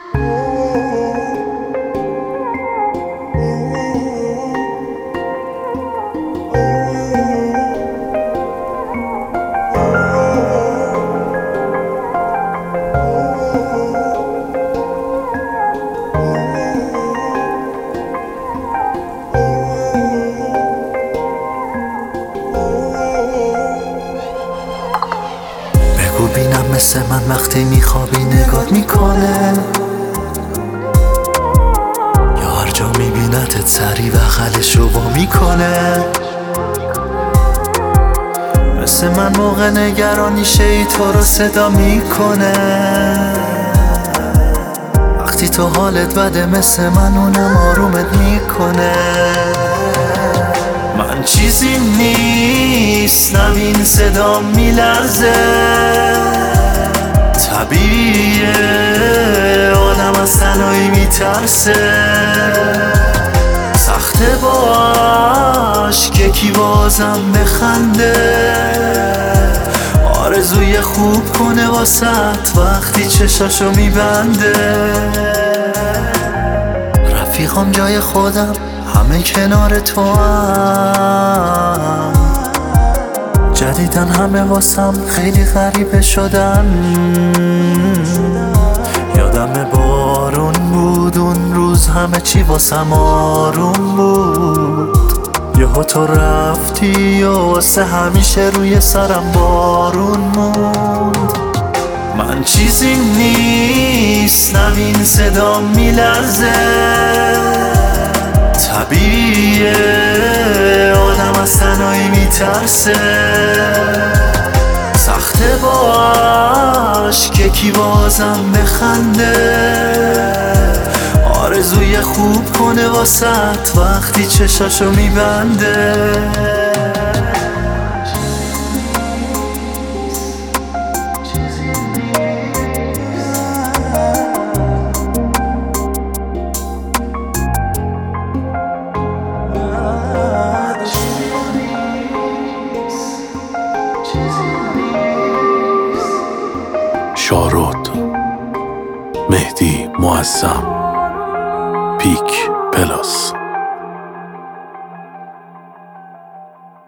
بگو بینم مثل من وقتی میخوابی نگات میکنه، یا هر جا میبینتت سری بغلش رو وا میکنه. مثل من موقع نگرانی شی تو رو صدا میکنه، وقتی تو حالت بده مثل من اونم آرومت میکنه. من چیزی نیستم این صدا میلرزه، طبیعیه آدم از تنهایی میترسه. سخته با عشق یکی بازم بخنده، آرزوی خوب کنه واسط وقتی چشاشو میبنده. رفیقام جای خودم همه کنار تو هم، جدیدن همه واسم خیلی غریبه شدن. یادم بارون بود اون روز همه چی واسم آروم بود، یهو تو رفتی و واسه همیشه روی سرم بارون موند. من چیزی نیستم این صدا میلرزه، طبیعیه آدم از تنهایی میترسه. سخته با عشق یکی بازم بخنده، آرزوی خوب کنه واسط وقتی چشاشو میبنده. شارود، مهدی معظم، پیک پلاس.